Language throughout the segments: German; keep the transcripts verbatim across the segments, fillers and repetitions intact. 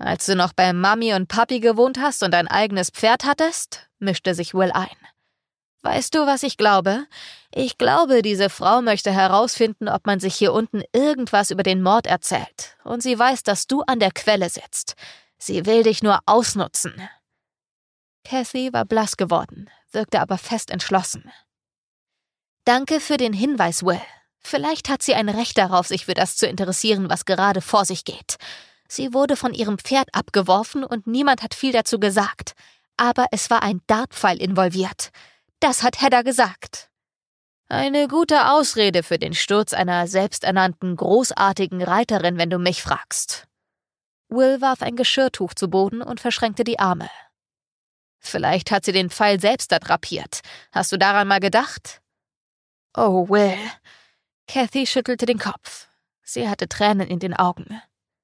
Als du noch bei Mami und Papi gewohnt hast und ein eigenes Pferd hattest, mischte sich Will ein. Weißt du, was ich glaube? Ich glaube, diese Frau möchte herausfinden, ob man sich hier unten irgendwas über den Mord erzählt. Und sie weiß, dass du an der Quelle sitzt. Sie will dich nur ausnutzen. Kathy war blass geworden, wirkte aber fest entschlossen. Danke für den Hinweis, Will. Vielleicht hat sie ein Recht darauf, sich für das zu interessieren, was gerade vor sich geht. Sie wurde von ihrem Pferd abgeworfen und niemand hat viel dazu gesagt. Aber es war ein Dartpfeil involviert. Das hat Hedda gesagt. Eine gute Ausrede für den Sturz einer selbsternannten, großartigen Reiterin, wenn du mich fragst. Will warf ein Geschirrtuch zu Boden und verschränkte die Arme. Vielleicht hat sie den Pfeil selbst da drapiert. Hast du daran mal gedacht? Oh, Will. Kathy schüttelte den Kopf. Sie hatte Tränen in den Augen.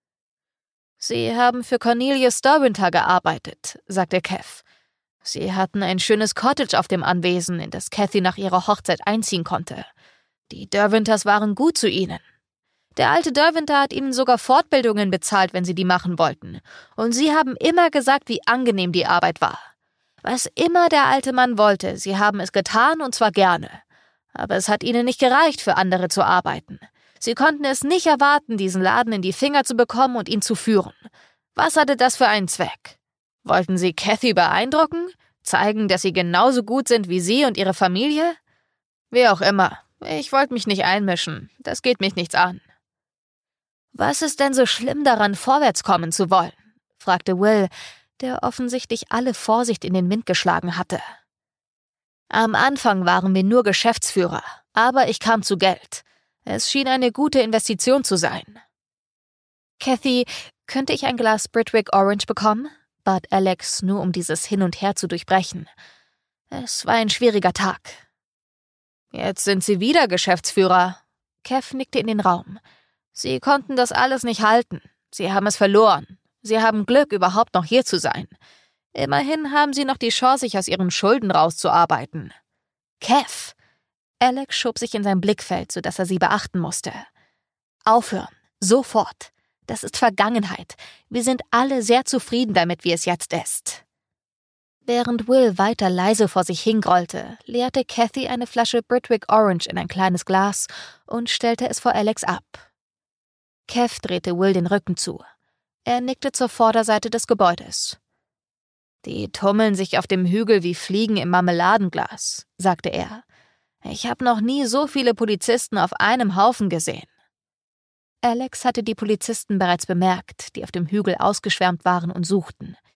Sie haben für Cornelius Derwenther gearbeitet, sagte Kev. Sie hatten ein schönes Cottage auf dem Anwesen, in das Kathy nach ihrer Hochzeit einziehen konnte. Die Derwenthers waren gut zu ihnen. Der alte Derwenther hat ihnen sogar Fortbildungen bezahlt, wenn sie die machen wollten. Und sie haben immer gesagt, wie angenehm die Arbeit war. Was immer der alte Mann wollte, sie haben es getan und zwar gerne. Aber es hat ihnen nicht gereicht, für andere zu arbeiten. Sie konnten es nicht erwarten, diesen Laden in die Finger zu bekommen und ihn zu führen. Was hatte das für einen Zweck? Wollten sie Kathy beeindrucken? Zeigen, dass sie genauso gut sind wie sie und ihre Familie? Wie auch immer. Ich wollte mich nicht einmischen. Das geht mich nichts an. Was ist denn so schlimm daran, vorwärts kommen zu wollen? Fragte Will, der offensichtlich alle Vorsicht in den Wind geschlagen hatte. Am Anfang waren wir nur Geschäftsführer, aber ich kam zu Geld. Es schien eine gute Investition zu sein. Kathy, könnte ich ein Glas Britwick Orange bekommen? Bat Alex, nur um dieses Hin und Her zu durchbrechen. Es war ein schwieriger Tag. Jetzt sind Sie wieder Geschäftsführer. Kev nickte in den Raum. Sie konnten das alles nicht halten. Sie haben es verloren. Sie haben Glück, überhaupt noch hier zu sein. Immerhin haben Sie noch die Chance, sich aus Ihren Schulden rauszuarbeiten. Kev! Alex schob sich in sein Blickfeld, sodass er sie beachten musste. Aufhören. Sofort. Das ist Vergangenheit. Wir sind alle sehr zufrieden damit, wie es jetzt ist. Während Will weiter leise vor sich hingrollte, leerte Kathy eine Flasche Britwick Orange in ein kleines Glas und stellte es vor Alex ab. Kev drehte Will den Rücken zu. Er nickte zur Vorderseite des Gebäudes. »Die tummeln sich auf dem Hügel wie Fliegen im Marmeladenglas«, sagte er. »Ich habe noch nie so viele Polizisten auf einem Haufen gesehen.« Alex hatte die Polizisten bereits bemerkt, die auf dem Hügel ausgeschwärmt waren und suchten.